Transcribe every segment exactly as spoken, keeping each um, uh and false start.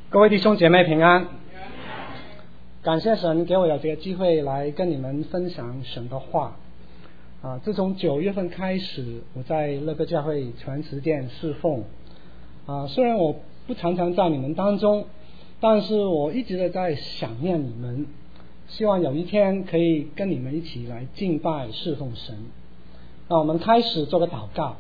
各位弟兄姐妹平安，感谢神给我有这个机会来跟你们分享神的话啊！自从九月份开始，我在乐歌教会全时间侍奉啊。虽然我不常常在你们当中，但是我一直的在想念你们，希望有一天可以跟你们一起来敬拜侍奉神。那我们开始做个祷告。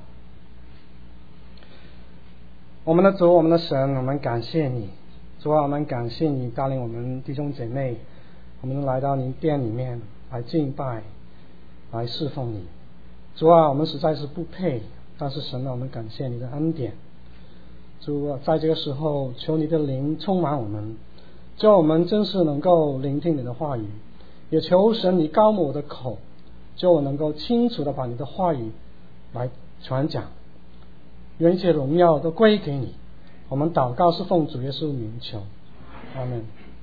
我们的主，我们的神，我们感谢你。主啊，我们感谢你带领我们弟兄姐妹，我们来到您殿里面来敬拜，来侍奉你。主啊，我们实在是不配，但是神啊，我们感谢你的恩典。主啊，在这个时候，求你的灵充满我们，叫我们真是能够聆听你的话语，也求神你高抹我的口，叫我能够清楚的把你的话语来传讲。愿一切荣耀都归给你。我们祷告是奉主耶稣名求，阿们。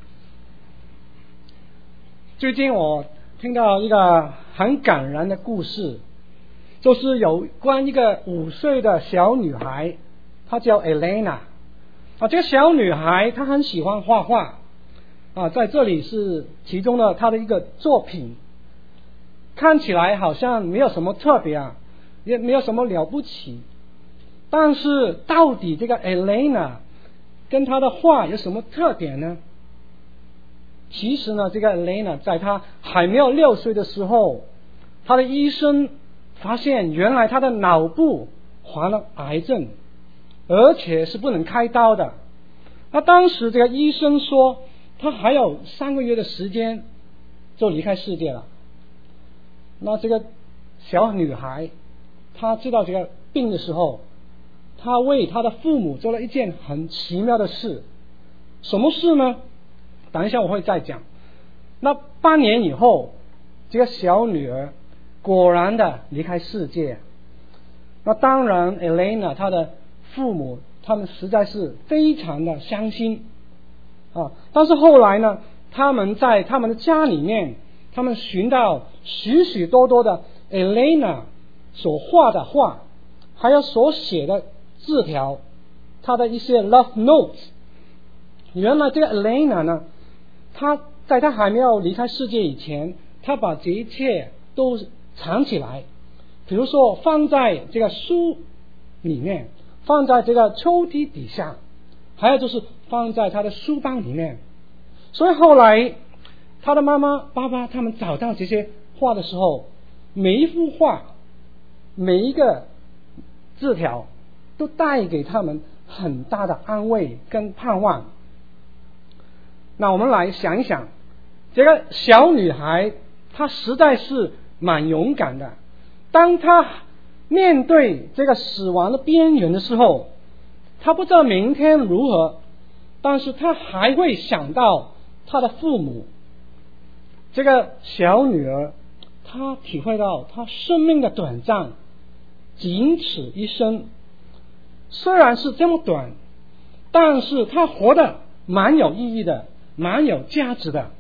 最近我听到一个很感人的故事，就是有关一个五岁的小女孩，她叫 Elena 啊。这个小女孩她很喜欢画画啊，在这里是其中的她的一个作品，看起来好像没有什么特别啊，也没有什么了不起。但是到底这个 Elena 跟她的画有什么特点呢？其实呢，这个 Elena 在她还没有六岁的时候，她的医生发现原来她的脑部患了癌症，而且是不能开刀的。那当时这个医生说她还有三个月的时间就离开世界了。那这个小女孩她知道这个病的时候，他为他的父母做了一件很奇妙的事。什么事呢？等一下我会再讲。那半年以后，这个小女儿果然的离开世界。那当然 Elena 她的父母他们实在是非常的伤心啊。但是后来呢，他们在他们的家里面，他们寻到许许多多的 Elena 所画的画，还有所写的字条，他的一些 love notes。 原来这个 Elena 呢，他在他还没有离开世界以前，他把这一切都藏起来，比如说放在这个书里面，放在这个抽屉底下，还有就是放在他的书包里面。所以后来他的妈妈爸爸他们找到这些画的时候，每一幅画每一个字条都带给他们很大的安慰跟盼望。那我们来想一想，这个小女孩她实在是蛮勇敢的。当她面对这个死亡的边缘的时候，她不知道明天如何，但是她还会想到她的父母。这个小女儿她体会到她生命的短暂，仅此一生。虽然是这么短，但是他活得蛮有意义的，蛮有价值的。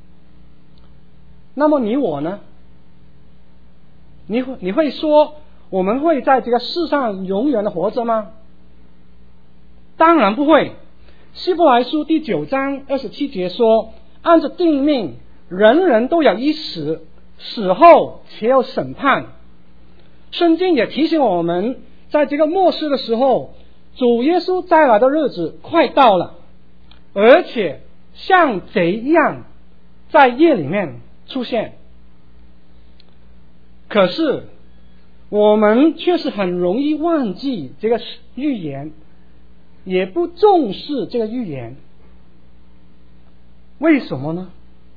那么你我呢？你会你会说我们会在这个世上永远的活着吗？当然不会。希伯来书第九章二十七节说，按着定命，人人都有一死，死后且有审判。圣经也提醒我们，在这个末世的时候，主耶稣再来的日子快到了，而且像贼一样在夜里面出现。可是我们却是很容易忘记这个预言，也不重视这个预言。为什么呢？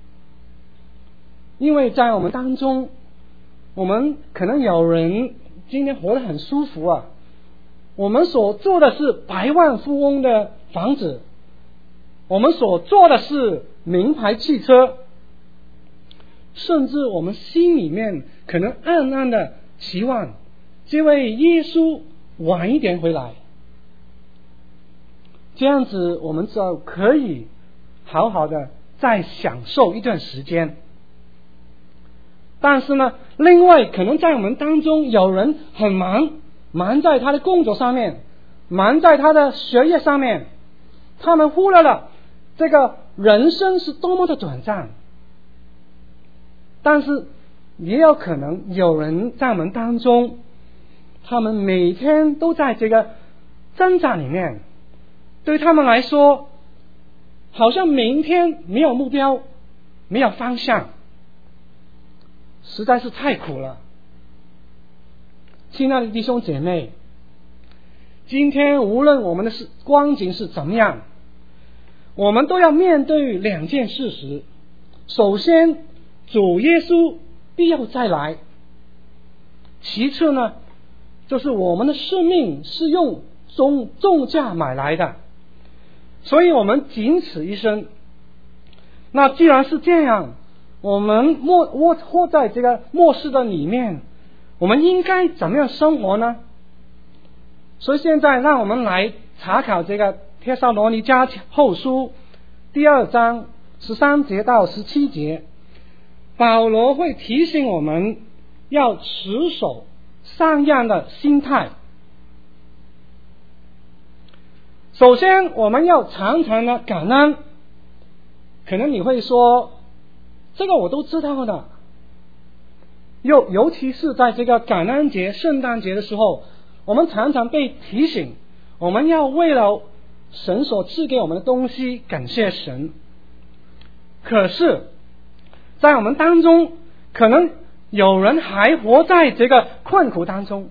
因为在我们当中，我们可能有人今天活得很舒服啊，我们所做的是百万富翁的房子，我们所做的是名牌汽车，甚至我们心里面可能暗暗的期望这位耶稣晚一点回来，这样子我们就可以好好的再享受一段时间。但是呢，另外可能在我们当中有人很忙，忙在他的工作上面，忙在他的学业上面， 他们忽略了这个人生是多么的短暂。但是也有可能有人在我们当中，他们每天都在这个挣扎里面，对他们来说好像明天没有目标，没有方向，实在是太苦了。亲爱的弟兄姐妹，今天无论我们的光景是怎么样，我们都要面对两件事实。首先，主耶稣必要再来。其次呢，就是我们的生命是用重重价买来的，所以我们仅此一生。那既然是这样，我们末窝活在这个末世的里面，我们应该怎么样生活呢？所以现在让我们来查考这个帖撒罗尼迦后书第二章十三节到十七节。保罗会提醒我们要持守三样的心态。首先，我们要常常的感恩。可能你会说，这个我都知道的。尤尤其是在这个感恩节、圣诞节的时候，我们常常被提醒，我们要为了神所赐给我们的东西感谢神。可是在我们当中，可能有人还活在这个困苦当中，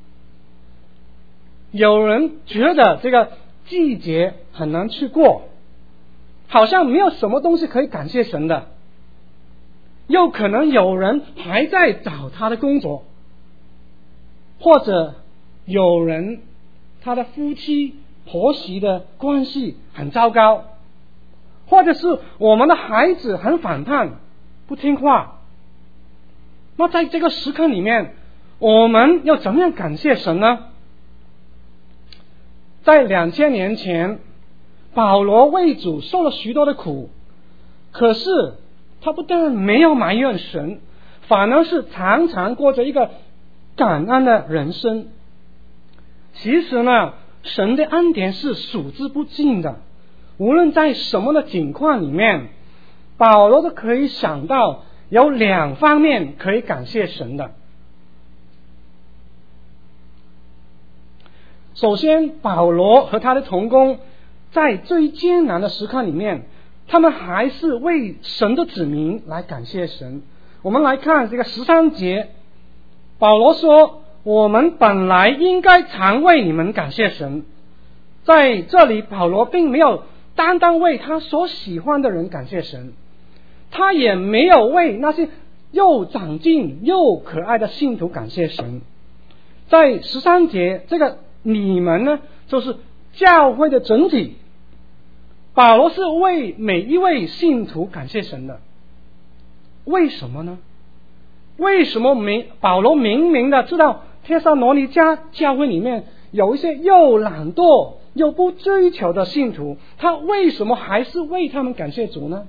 有人觉得这个季节很难去过，好像没有什么东西可以感谢神的。又可能有人还在找他的工作，或者有人他的夫妻婆媳的关系很糟糕，或者是我们的孩子很反叛不听话。那在这个时刻里面，我们要怎么样感谢神呢？在两千年前，保罗为主受了许多的苦，可是他不但没有埋怨神，反而是常常过着一个感恩的人生。其实呢，神的恩典是数之不尽的，无论在什么的境况里面，保罗都可以想到有两方面可以感谢神的。首先，保罗和他的同工在最艰难的时刻里面，他们还是为神的子民来感谢神。我们来看这个十三节，保罗说，我们本来应该常为你们感谢神。在这里，保罗并没有单单为他所喜欢的人感谢神，他也没有为那些又长进又可爱的信徒感谢神。在十三节，这个你们呢，就是教会的整体。保罗是为每一位信徒感谢神的。为什么呢？为什么明保罗明明的知道帖撒罗尼迦教会里面有一些又懒惰又不追求的信徒，他为什么还是为他们感谢主呢？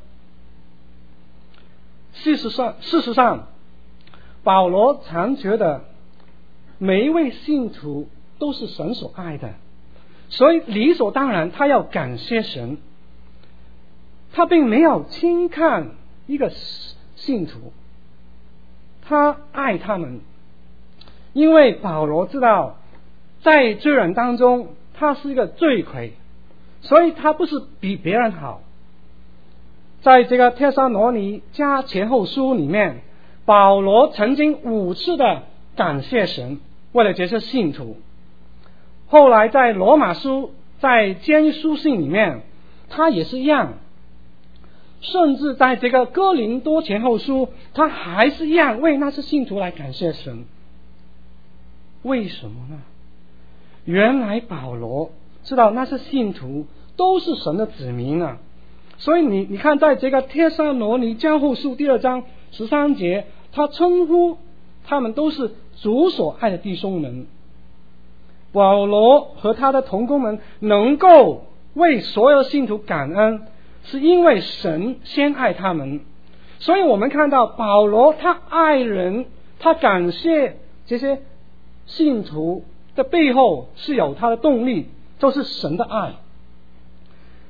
事实上，事实上，保罗常觉得每一位信徒都是神所爱的，所以理所当然他要感谢神。他并没有轻看一个信徒，他爱他们，因为保罗知道在罪人当中他是一个罪魁，所以他不是比别人好。在这个帖撒罗尼迦前后书里面，保罗曾经五次的感谢神，为了这些信徒。后来在罗马书、在监狱书信里面，他也是一样。甚至在这个哥林多前后书，他还是一样为那些信徒来感谢神。为什么呢？原来保罗知道那些信徒都是神的子民啊，所以你你看，在这个帖撒罗尼迦后书第二章十三节，他称呼他们都是主所爱的弟兄们。保罗和他的同工们能够为所有信徒感恩，是因为神先爱他们。所以我们看到保罗他爱人，他感谢这些信徒的背后是有他的动力，就是神的爱。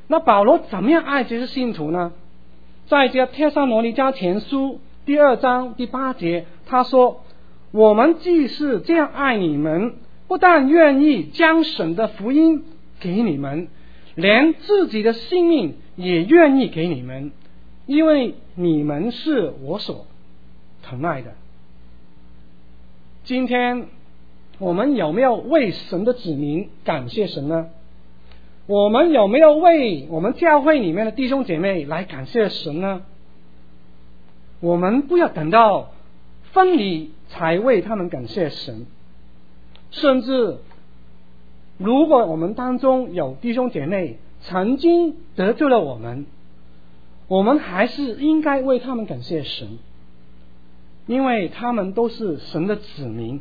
那保罗怎么样爱这些信徒呢？在这帖撒罗尼迦前书第二章第八节，他说：我们既是这样爱你们，不但愿意将神的福音给你们，连自己的性命也愿意给你们，因为你们是我所疼爱的。今天我们有没有为神的子民感谢神呢？我们有没有为我们教会里面的弟兄姐妹来感谢神呢？我们不要等到分离才为他们感谢神，甚至如果我们当中有弟兄姐妹曾经得罪了我们，我们还是应该为他们感谢神，因为他们都是神的子民。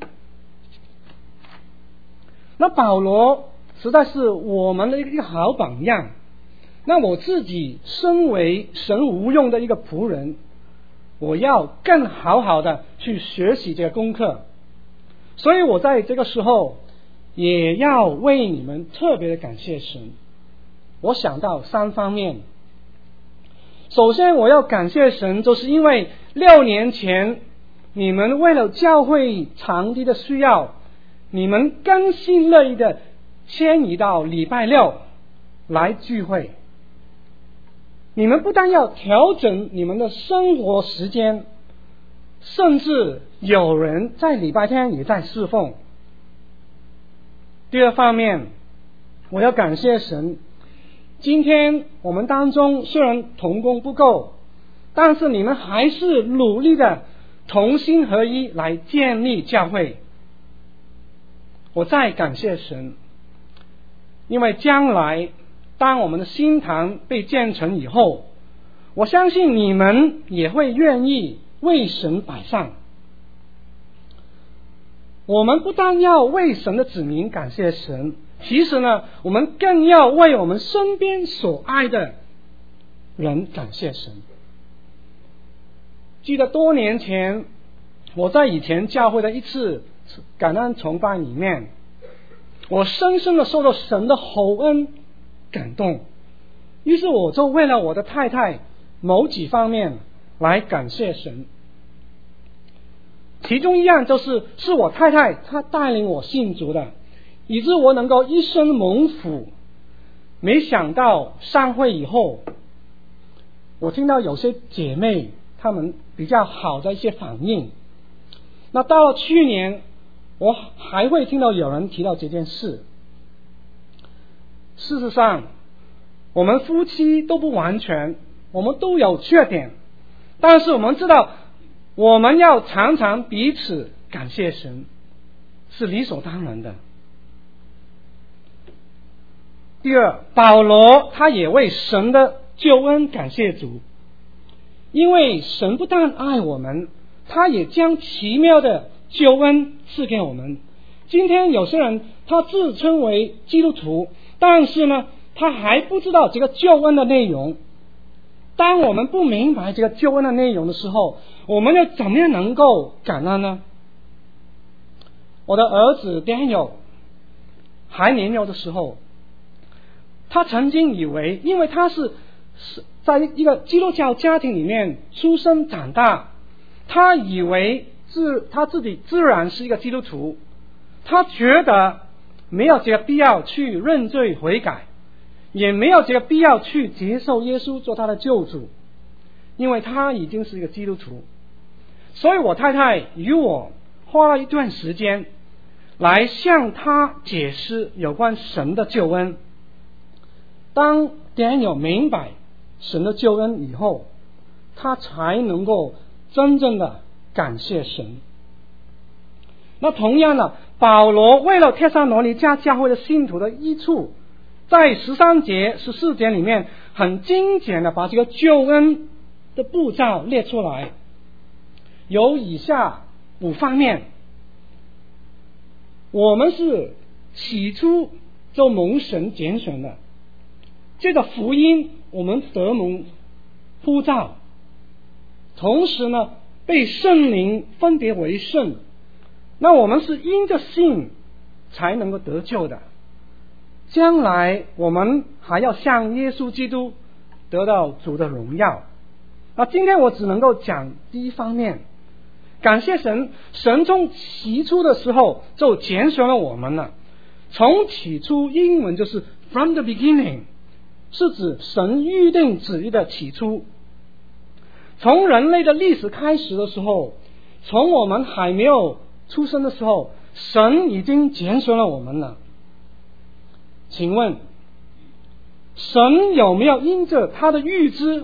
那保罗实在是我们的一个好榜样。那我自己身为神无用的一个仆人，我要更好好的去学习这个功课。所以我在这个时候也要为你们特别的感谢神。我想到三方面。首先我要感谢神，就是因为六年前你们为了教会场地的需要，你们甘心乐意的迁移到礼拜六来聚会。你们不但要调整你们的生活时间，甚至有人在礼拜天也在侍奉。第二方面，我要感谢神，今天我们当中虽然同工不够，但是你们还是努力的同心合一来建立教会。我再感谢神，因为将来当我们的新堂被建成以后，我相信你们也会愿意为神摆上。我们不但要为神的子民感谢神，其实呢，我们更要为我们身边所爱的人感谢神。记得多年前，我在以前教会的一次感恩崇拜里面，我深深的受到神的厚恩感动，于是我就为了我的太太某几方面来感谢神。其中一样就是是我太太她带领我信主的，以致我能够一生蒙福。没想到上会以后，我听到有些姐妹她们比较好的一些反应。那到了去年，我还会听到有人提到这件事。事实上，我们夫妻都不完全，我们都有缺点，但是我们知道我们要常常彼此感谢神，是理所当然的。第二，保罗他也为神的救恩感谢主，因为神不但爱我们，他也将奇妙的救恩赐给我们。今天有些人他自称为基督徒，但是呢他还不知道这个救恩的内容。当我们不明白这个救恩的内容的时候，我们要怎么样能够感恩呢？我的儿子 Daniel 还年幼的时候，他曾经以为，因为他是在一个基督教家庭里面出生长大，他以为自他自己自然是一个基督徒，他觉得没有这个必要去认罪悔改，也没有这个必要去接受耶稣做他的救主，因为他已经是一个基督徒。所以我太太与我花了一段时间来向他解释有关神的救恩。当 Daniel 明白神的救恩以后，他才能够真正的感谢神。那同样的，保罗为了帖撒罗尼迦教会的信徒的益处，在十三节十四节里面很精简的把这个救恩的步骤列出来，有以下五方面。我们是起初就蒙神拣选的，这个福音我们得蒙呼召，同时呢被圣灵分别为圣，那我们是因着信才能够得救的。 将来我们还要向耶稣基督得到主的荣耀。那今天我只能够讲第一方面，感谢神，神从起初的时候就拣选了我们了。从起初英文就是 from the beginning， 是指神预定旨意的起初。从人类的历史开始的时候，从我们还没有出生的时候，神已经拣选了我们了。请问神有没有因着他的预知，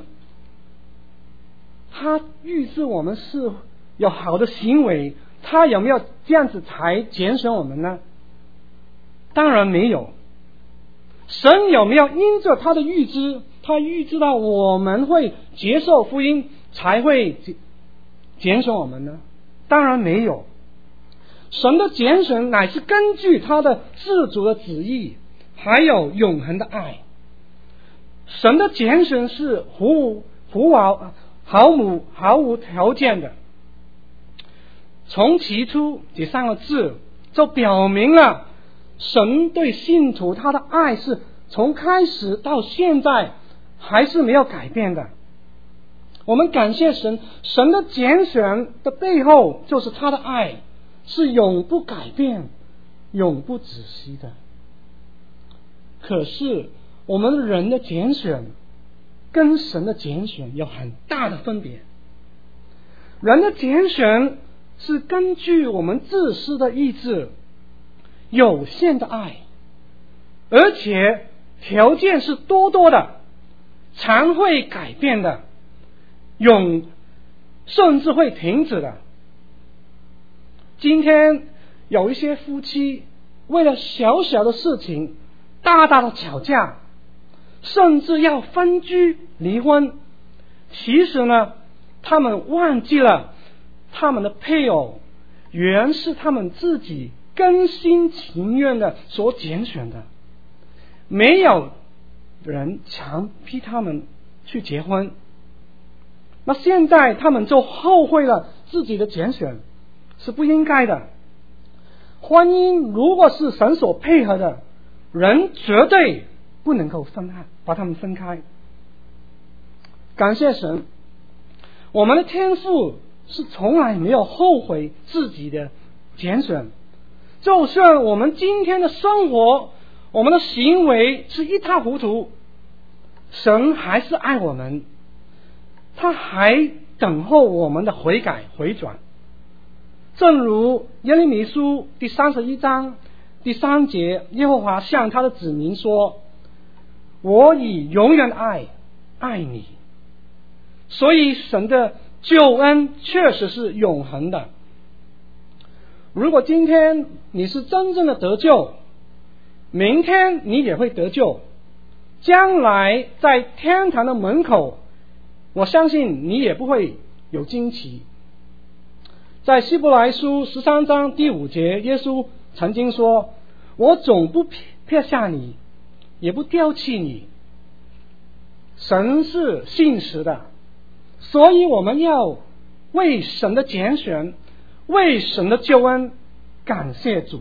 他预知我们是有好的行为，他有没有这样子才拣选我们呢？当然没有。神有没有因着他的预知，他预知到我们会接受福音才会拣选我们呢？当然没有。神的拣选乃是根据他的自主的旨意，还有永恒的爱。神的拣选是毫无毫无毫无条件的。从起初这三个字就表明了神对信徒他的爱是从开始到现在还是没有改变的。我们感谢神，神的拣选的背后就是他的爱，是永不改变永不止息的。可是我们人的拣选跟神的拣选有很大的分别。人的拣选是根据我们自私的意志，有限的爱，而且条件是多多的，常会改变的，永甚至会停止的。今天有一些夫妻为了小小的事情大大的吵架，甚至要分居离婚。其实呢，他们忘记了他们的配偶原是他们自己甘心情愿的所拣选的，没有人强逼他们去结婚。那现在他们就后悔了自己的拣选，是不应该的。婚姻如果是神所配合的，人绝对不能够分开，把他们分开。感谢神，我们的天父是从来没有后悔自己的拣选。就算我们今天的生活，我们的行为是一塌糊涂，神还是爱我们，他还等候我们的悔改回转。正如耶利米书第三十一章第三节，耶和华向他的子民说，我以永远的爱爱你。所以神的救恩确实是永恒的。如果今天你是真正的得救，明天你也会得救，将来在天堂的门口，我相信你也不会有惊奇。在希伯来书十三章第五节，耶稣曾经说，我总不撇下你，也不丢弃你。神是信实的，所以我们要为神的拣选，为神的救恩感谢主。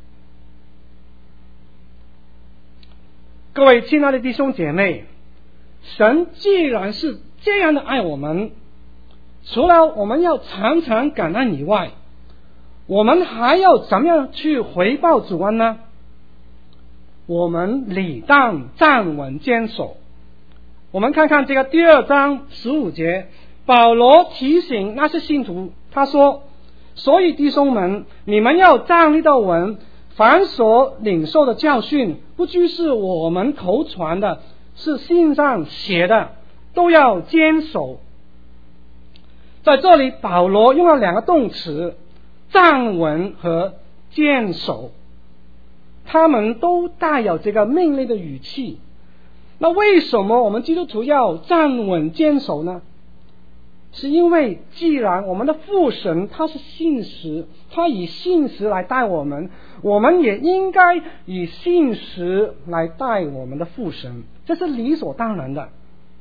各位亲爱的弟兄姐妹，神既然是这样的爱我们，除了我们要常常感恩以外，我们还要怎么样去回报主恩呢？我们理当站稳坚守。我们看看这个第二章十五节，保罗提醒那些信徒，他说，所以弟兄们，你们要站立得稳，凡所领受的教训，不拘是我们口传的，是信上写的，都要坚守。在这里保罗用了两个动词，站稳和坚守，他们都带有这个命令的语气。那为什么我们基督徒要站稳坚守呢？是因为既然我们的父神他是信实，他以信实来带我们，我们也应该以信实来带我们的父神，这是理所当然的。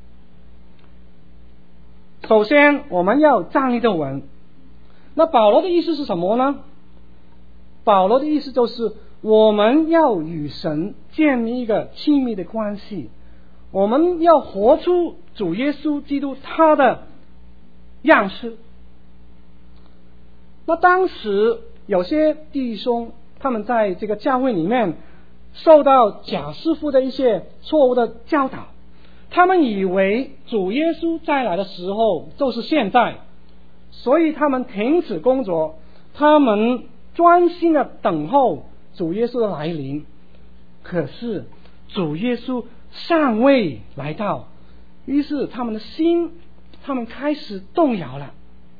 首先我们要站立得稳。那保罗的意思是什么呢？保罗的意思就是， 我们要与神建立一个亲密的关系，我们要活出主耶稣基督他的样式。那当时有些弟兄他们在这个教会里面受到假师傅的一些错误的教导，他们以为主耶稣再来的时候就是现在，所以他们停止工作，他们专心的等候主耶稣的来临。可是主耶稣尚未来到，于是他们的心他们开始动摇了。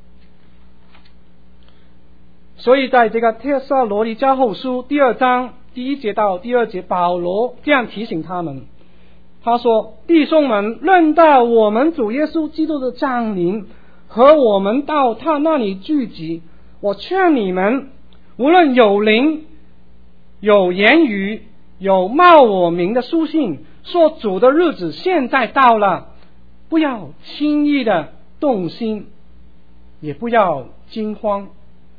所以在这个帖撒罗尼迦后书第二章第一节到第二节，保罗这样提醒他们，他说：弟兄们，论到我们主耶稣基督的降临和我们到他那里聚集，我劝你们，无论有灵、有言语、有冒我名的书信，说主的日子现在到了，不要轻易的动心，也不要惊慌。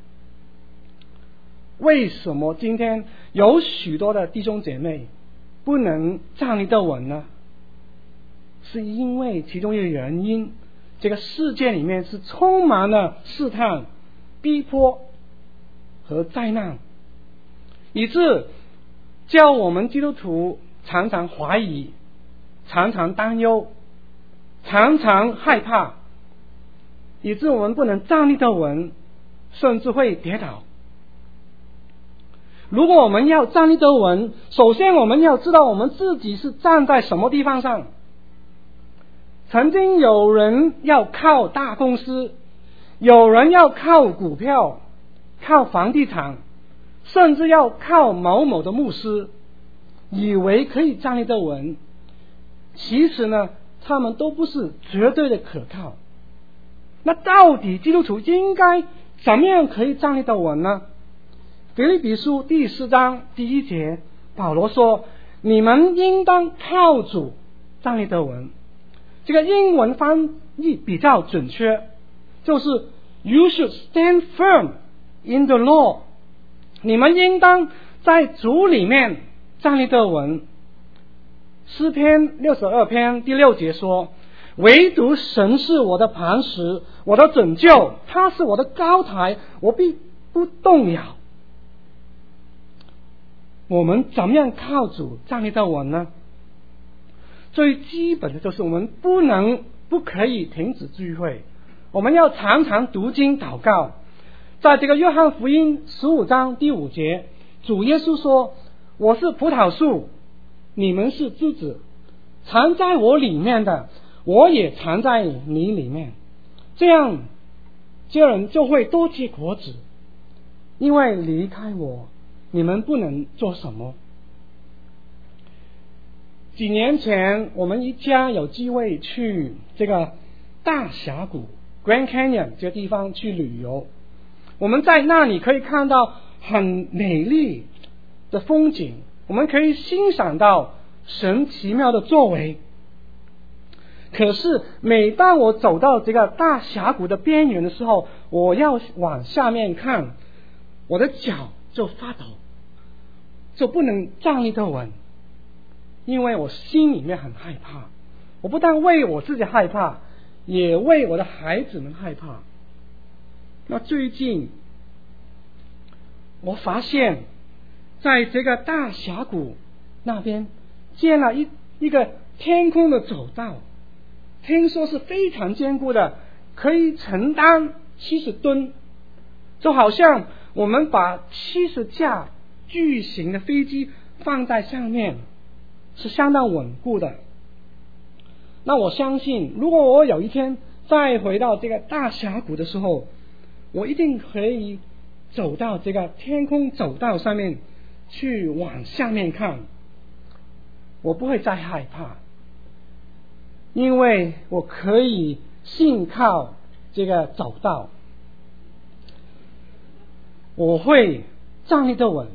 为什么今天有许多的弟兄姐妹不能站立得稳呢？是因为其中一个原因，这个世界里面是充满了试探、逼迫和灾难，以致叫我们基督徒常常怀疑，常常担忧，常常害怕，以致我们不能站立得稳，甚至会跌倒。如果我们要站立得稳，首先我们要知道我们自己是站在什么地方上。曾经有人要靠大公司，有人要靠股票，靠房地产，甚至要靠某某的牧师，以为可以站立得稳。其实呢，他们都不是绝对的可靠。那到底基督徒应该怎么样可以站立得稳呢？腓立比书第四章第一节，保罗说：你们应当靠主站立得稳。这个英文翻译比较准确，就是 You should stand firm in the Lord。 你们应当在主里面站立得稳。诗篇六十二篇第六节说：唯独神是我的磐石，我的拯救，他是我的高台，我必不动摇。我们怎么样靠主站立得稳呢？最基本的就是我们不能不可以停止聚会，我们要常常读经祷告。在这个约翰福音十五章第五节，主耶稣说：我是葡萄树，你们是枝子，藏在我里面的，我也藏在你里面，这样这人就会多结果子，因为离开我你们不能做什么。几年前我们一家有机会去这个大峡谷 Grand Canyon 这个地方去旅游，我们在那里可以看到很美丽的风景，我们可以欣赏到神奇妙的作为。可是每当我走到这个大峡谷的边缘的时候，我要往下面看，我的脚就发抖，就不能站立得稳，因为我心里面很害怕。我不但为我自己害怕，也为我的孩子们害怕。那最近我发现在这个大峡谷那边建了一一个天空的走道，听说是非常坚固的，可以承担七十吨，就好像我们把七十架巨型的飞机放在上面，是相当稳固的。那我相信如果我有一天再回到这个大峡谷的时候，我一定可以走到这个天空走道上面去往下面看，我不会再害怕，因为我可以信靠这个走道，我会站立得稳。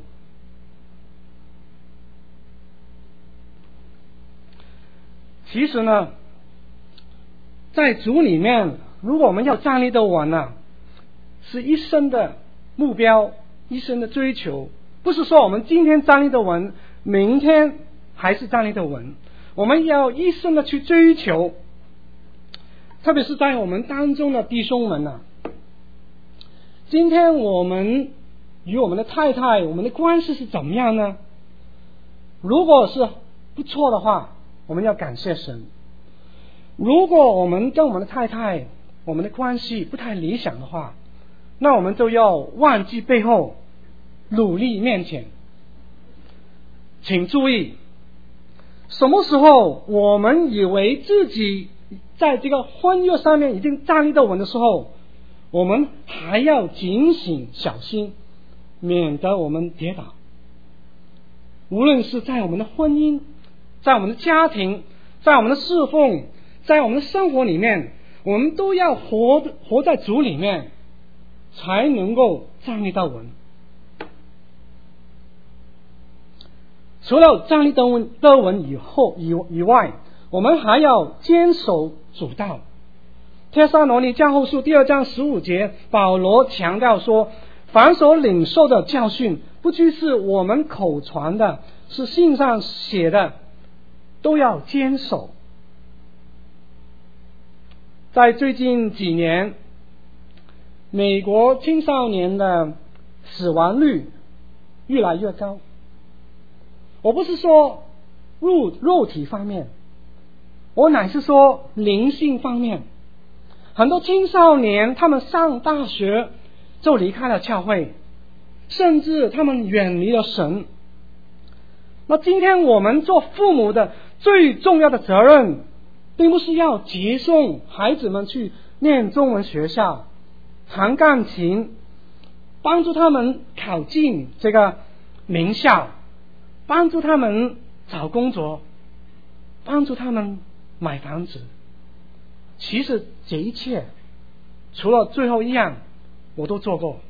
其实呢，在主里面，如果我们要站立得稳呢，是一生的目标，一生的追求， 不是说我们今天站立的稳，明天还是站立的稳，我们要一生的去追求。特别是在我们当中的弟兄们啊，今天我们与我们的太太，我们的关系是怎么样呢？如果是不错的话，我们要感谢神。如果我们跟我们的太太，我们的关系不太理想的话，那我们就要忘记背后，努力面前。请注意，什么时候我们以为自己在这个婚约上面已经站立得稳的时候，我们还要警醒小心，免得我们跌倒。无论是在我们的婚姻，在我们的家庭，在我们的侍奉，在我们的生活里面，我们都要活活在主里面，才能够站立得稳。除了站立得稳得稳以后以以外，我们还要坚守主道。帖撒罗尼教后书第二章十五节，保罗强调说，凡所领受的教训，不拘是我们口传的，是信上写的，都要坚守。在最近几年，美国青少年的死亡率越来越高。我不是说肉肉体方面，我乃是说灵性方面。很多青少年他们上大学就离开了教会，甚至他们远离了神。那今天我们做父母的最重要的责任，并不是要接送孩子们去念中文学校、弹钢琴，帮助他们考进这个名校，帮助他们找工作，帮助他们买房子。其实这一切除了最后一样我都做过，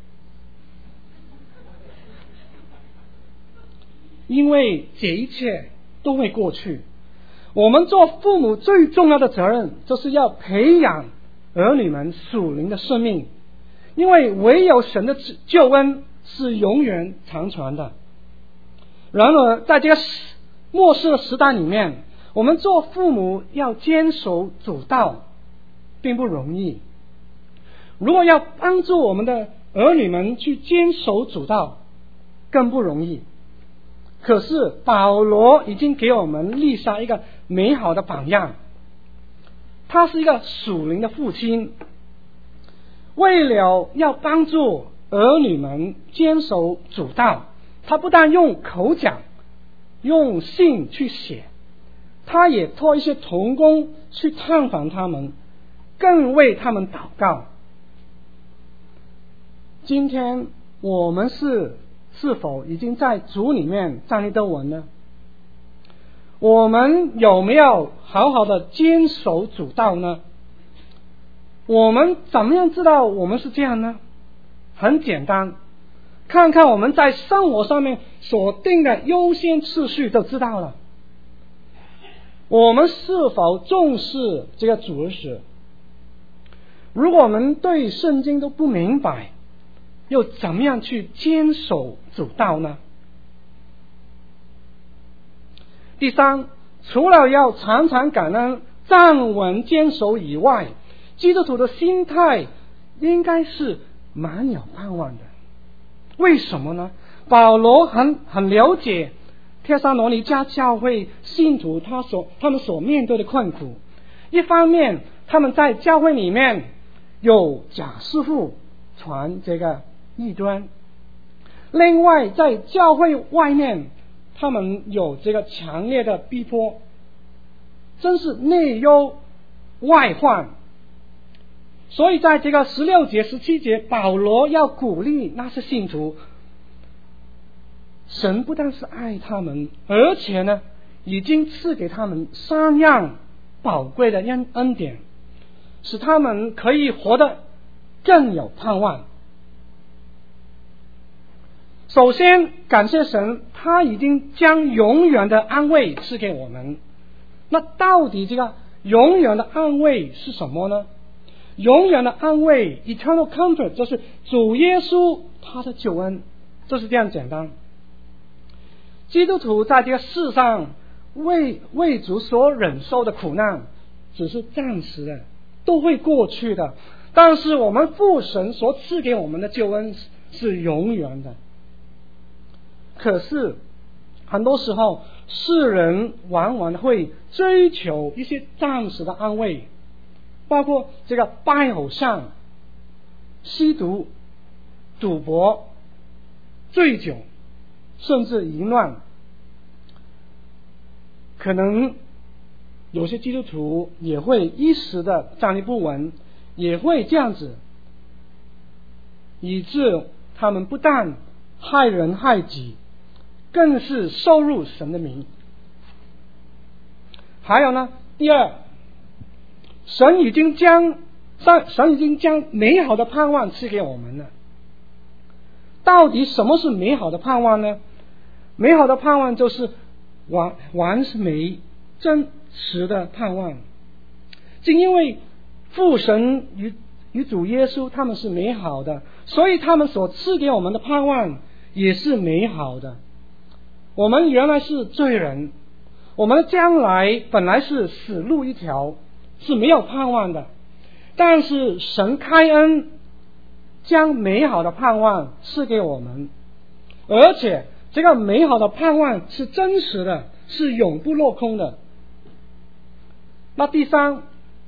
因为这一切都会过去。我们做父母最重要的责任，就是要培养儿女们属灵的生命，因为唯有神的救恩是永远长存的。然而在这个末世的时代里面，我们做父母要坚守主道并不容易。如果要帮助我们的儿女们去坚守主道，更不容易。可是保罗已经给我们立下一个美好的榜样，他是一个属灵的父亲，为了要帮助儿女们坚守主道，他不但用口讲，用信去写，他也托一些同工去探访他们，更为他们祷告。今天我们是是否已经在主里面站立得稳呢？我们有没有好好的坚守主道呢？我们怎么样知道我们是这样呢？很简单，看看我们在生活上面所定的优先次序就知道了。我们是否重视这个主日？如果我们对圣经都不明白，又怎么样去坚守主道呢？第三，除了要常常感恩、站稳坚守以外，基督徒的心态应该是蛮有盼望的。为什么呢？保罗很很了解帖撒罗尼迦教会信徒他所他们所面对的困苦。一方面，他们在教会里面有假师傅传这个异端，另外在教会外面他们有这个强烈的逼迫，真是内忧外患。所以在这个十六节十七节，保罗要鼓励那些信徒，神不但是爱他们，而且呢已经赐给他们三样宝贵的恩恩典，使他们可以活得更有盼望。首先感谢神，他已经将永远的安慰赐给我们。那到底这个永远的安慰是什么呢？永远的安慰 eternal comfort 就是主耶稣他的救恩，就是这样简单。 基督徒在这个世上为为主所忍受的苦难只是暂时的，都会过去的，但是我们父神所赐给我们的救恩是永远的。可是很多时候世人往往会追求一些暂时的安慰，包括这个拜偶像、吸毒、赌博、醉酒，甚至淫乱。可能有些基督徒也会一时的站立不稳，也会这样子，以致他们不但害人害己，更是羞辱神的名。还有呢，第二，神已经将神神已经将美好的盼望赐给我们了。到底什么是美好的盼望呢？美好的盼望就是完完美真实的盼望。正因为父神与与主耶稣他们是美好的，所以他们所赐给我们的盼望也是美好的。我们原来是罪人，我们将来本来是死路一条，是没有盼望的，但是神开恩将美好的盼望赐给我们，而且这个美好的盼望是真实的，是永不落空的。那第三，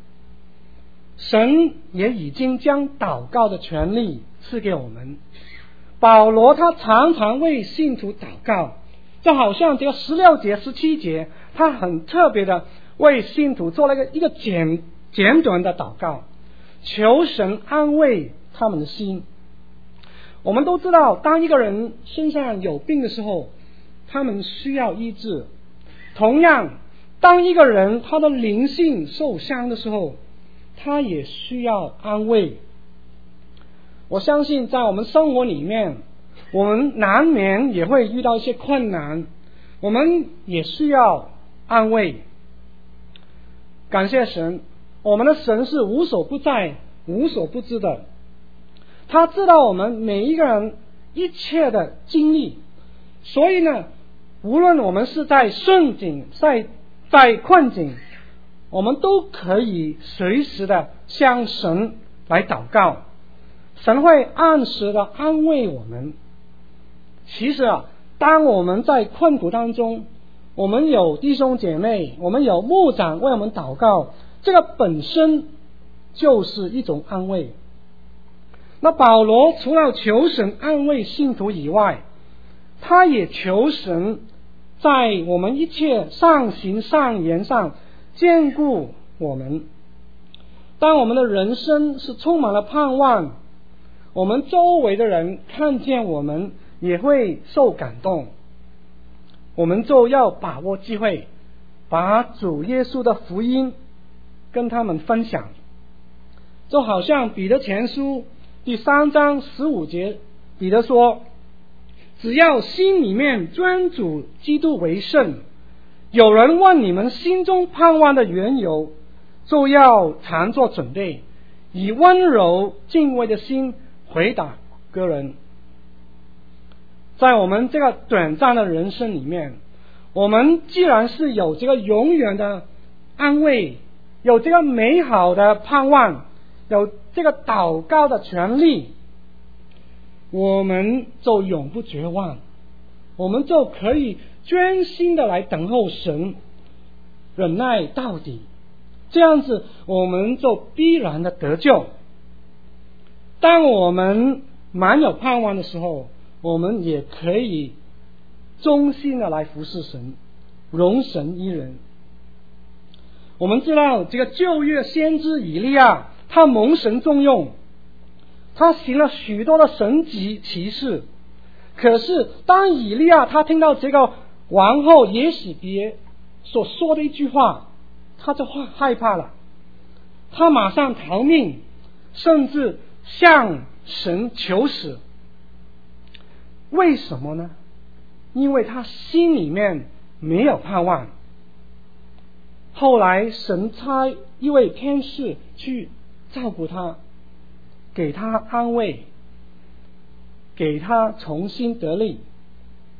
神也已经将祷告的权利赐给我们。保罗他常常为信徒祷告，就好像这个十六节十七节，他很特别的为信徒做了一个一个简简短的祷告，求神安慰他们的心。我们都知道，当一个人身上有病的时候，他们需要医治。同样，当一个人他的灵性受伤的时候，他也需要安慰。我相信在我们生活里面，我们难免也会遇到一些困难，我们也需要安慰。感谢神，我们的神是无所不在、无所不知的，他知道我们每一个人一切的经历，所以呢，无论我们是在顺境、在在困境，我们都可以随时的向神来祷告，神会按时的安慰我们。其实啊，当我们在困苦当中，我们有弟兄姐妹，我们有牧长为我们祷告，这个本身就是一种安慰。那保罗除了求神安慰信徒以外，他也求神在我们一切上行上言上坚固我们。当我们的人生是充满了盼望，我们周围的人看见我们也会受感动，我们就要把握机会，把主耶稣的福音跟他们分享。就好像彼得前书第三章十五节，彼得说，只要心里面尊主基督为圣，有人问你们心中盼望的缘由，就要常做准备，以温柔敬畏的心回答个人。在我们这个短暂的人生里面，我们既然是有这个永远的安慰，有这个美好的盼望，有这个祷告的权利，我们就永不绝望，我们就可以专心的来等候神，忍耐到底，这样子我们就必然的得救。当我们满有盼望的时候，我们也可以忠心的来服侍神，荣神一人。我们知道这个旧约先知以利亚，他蒙神重用，他行了许多的神迹奇事。可是当以利亚他听到这个王后耶洗别所说的一句话，他就害怕了，他马上逃命，甚至向神求死。为什么呢？因为他心里面没有盼望。后来神差一位天使去照顾他，给他安慰，给他重新得力。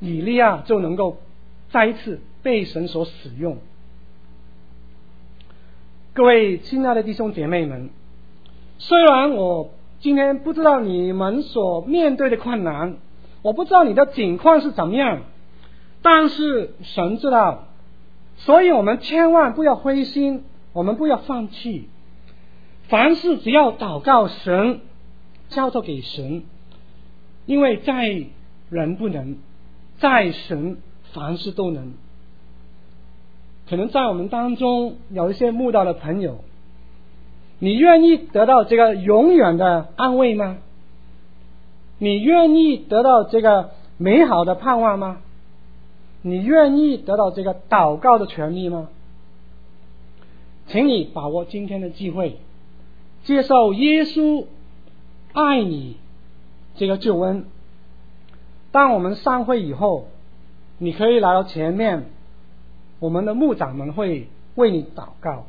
以利亚就能够再一次被神所使用。各位亲爱的弟兄姐妹们，虽然我今天不知道你们所面对的困难，我不知道你的境况是怎么样，但是神知道，所以我们千万不要灰心，我们不要放弃，凡事只要祷告神，交托给神，因为在人不能，在神凡事都能。可能在我们当中有一些慕道的朋友，你愿意得到这个永远的安慰吗？你愿意得到这个美好的盼望吗？你愿意得到这个祷告的权利吗？请你把握今天的机会，接受耶稣爱你这个救恩。当我们散会以后，你可以来到前面，我们的牧长们会为你祷告。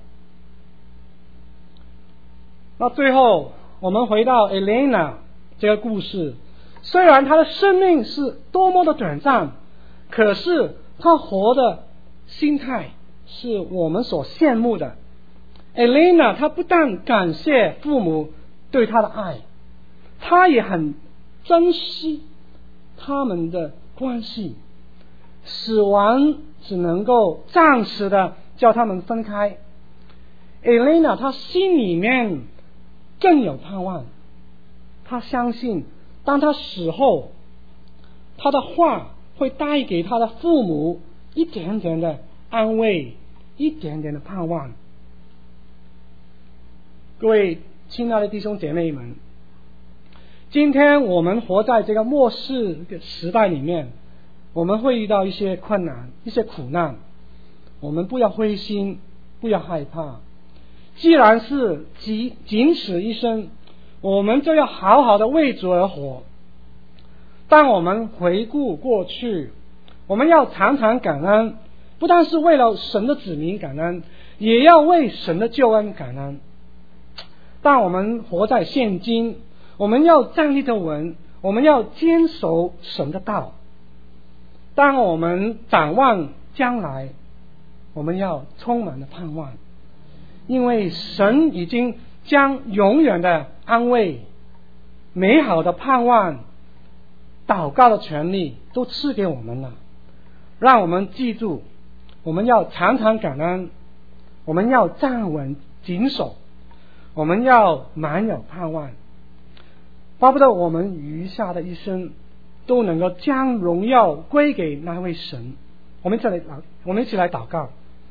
那最后我们回到 Elena 这个故事，虽然她的生命是多么的短暂，可是她活的心态是我们所羡慕的。 Elena 她不但感谢父母对她的爱，她也很珍惜他们的关系，死亡只能够暂时的叫他们分开。 Elena 她心里面更有盼望，她相信当她死后，她的话会带给她的父母一点点的安慰，一点点的盼望。各位亲爱的弟兄姐妹们，今天我们活在这个末世的时代里面，我们会遇到一些困难，一些苦难，我们不要灰心，不要害怕。既然是仅仅此一生，我们就要好好的为主而活。当我们回顾过去，我们要常常感恩，不但是为了神的子民感恩，也要为神的救恩感恩。当我们活在现今，我们要站立得稳，我们要坚守神的道。当我们展望将来，我们要充满了盼望，因为神已经将永远的安慰、美好的盼望、祷告的权利都赐给我们了。让我们记住，我们要常常感恩，我们要站稳谨守，我们要满有盼望，巴不得我们余下的一生都能够将荣耀归给那位神。我们一起来，我们一起来祷告。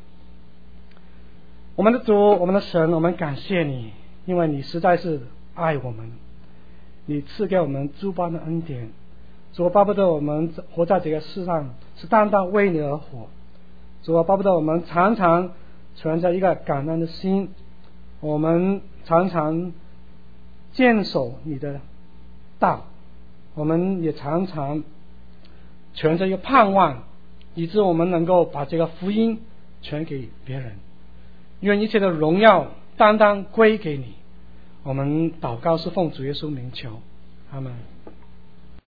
我们的主，我们的神，我们感谢你，因为你实在是爱我们，你赐给我们诸般的恩典。主啊，巴不得我们活在这个世上是单单为你而活。主啊，巴不得我们常常存着一个感恩的心，我们常常坚守你的道，我们也常常存着一个盼望，以致我们能够把这个福音传给别人。愿一切的荣耀单单归给你。我们祷告是奉主耶稣名求，阿们。